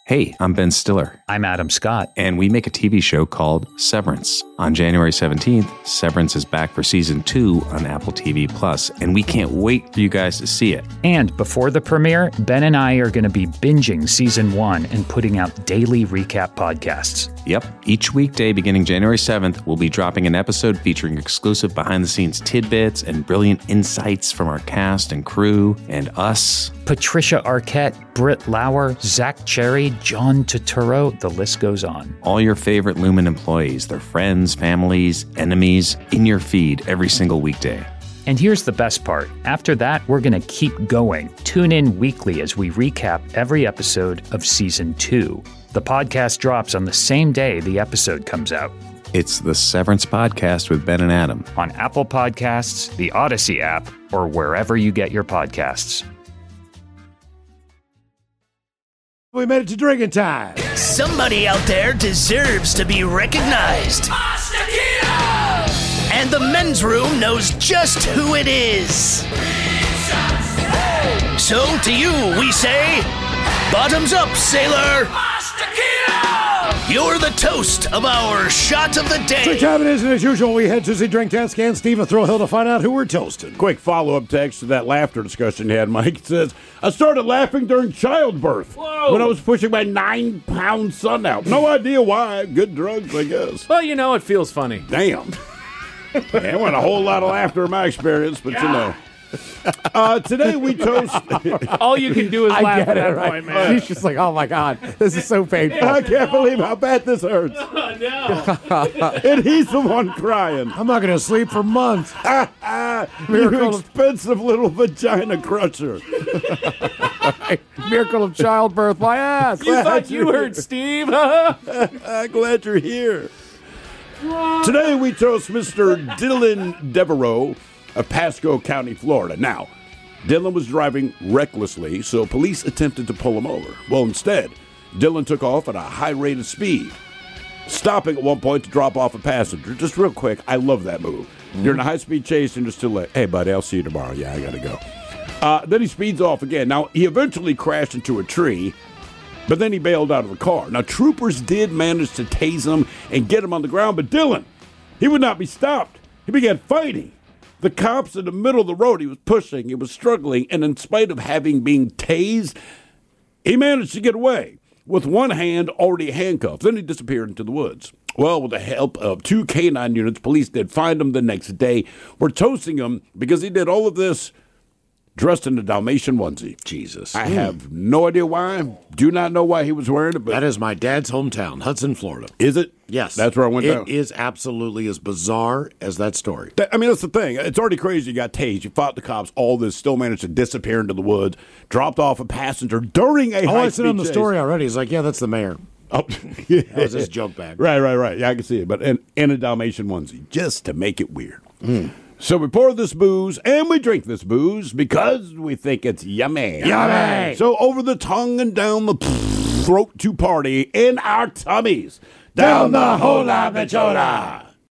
Hey, I'm Ben Stiller. I'm Adam Scott. And we make a TV show called Severance. On January 17th, Severance is back for Season 2 on Apple TV+, and we can't wait for you guys to see it. And before the premiere, Ben and I are going to be binging Season 1 and putting out daily recap podcasts. Yep. Each weekday beginning January 7th, we'll be dropping an episode featuring exclusive behind-the-scenes tidbits and brilliant insights from our cast and crew and us. Patricia Arquette, Britt Lauer, Zach Cherry, John Turturro, the list goes on. All your favorite Lumen employees, their friends, families, enemies, in your feed every single weekday. And here's the best part. After that, we're going to keep going. Tune in weekly as we recap every episode of Season 2. The podcast drops on the same day the episode comes out. It's the Severance Podcast with Ben and Adam. On Apple Podcasts, the Odyssey app, or wherever you get your podcasts. We made it to drinking time. Somebody out there deserves to be recognized. And the men's room knows just who it is. So to you, we say, bottoms up, sailor. You're the toast of our shot of the day. Drink time it is, and as usual, we head to the drink test and Steve and Thrill Hill to find out who we're toasting. Quick follow-up text to that laughter discussion you had, Mike. It says, I started laughing during childbirth when I was pushing my 9-pound son out. No idea why. Good drugs, I guess. Well, you know, it feels funny. Damn. There wasn't a whole lot of laughter in my experience, but you know. Today we toast. All you can do is laugh at that point, man. He's just like, oh my God, this is so painful. I can't believe how bad this hurts. Oh, no. And he's the one crying. I'm not going to sleep for months. You expensive little vagina crusher. Miracle of childbirth, my ass. You thought you heard Steve? I'm glad you're here. Today we toast Mr. Dylan Devereaux of Pasco County, Florida. Now, Dylan was driving recklessly, so police attempted to pull him over. Well, instead, Dylan took off at a high rate of speed, stopping at one point to drop off a passenger. Just real quick, I love that move. You're in a high-speed chase and you're still like, hey, buddy, I'll see you tomorrow. Yeah, I got to go. Then he speeds off again. Now, he eventually crashed into a tree, but then he bailed out of the car. Now, troopers did manage to tase him and get him on the ground, but Dylan, he would not be stopped. He began fighting. The cops in the middle of the road, he was pushing, he was struggling, and in spite of having been tased, he managed to get away with one hand already handcuffed. Then he disappeared into the woods. Well, with the help of 2 canine units, police did find him the next day. We're toasting him because he did all of this dressed in a Dalmatian onesie. Jesus. I have no idea why. Do not know why he was wearing it. But That is my dad's hometown, Hudson, Florida. Is it? Yes. That's where I went down. It is absolutely as bizarre as that story. I mean, that's the thing. It's already crazy. You got tased. You fought the cops. All this still managed to disappear into the woods. Dropped off a passenger during a high-speed I said on the chase. story already. He's like, yeah, that's the mayor. Oh, yeah. That was his joke bag. Right. Yeah, I can see it. But in a Dalmatian onesie, just to make it weird. So we pour this booze and we drink this booze because we think it's yummy. Yummy! So over the tongue and down the throat to party in our tummies. Down the hola bichola.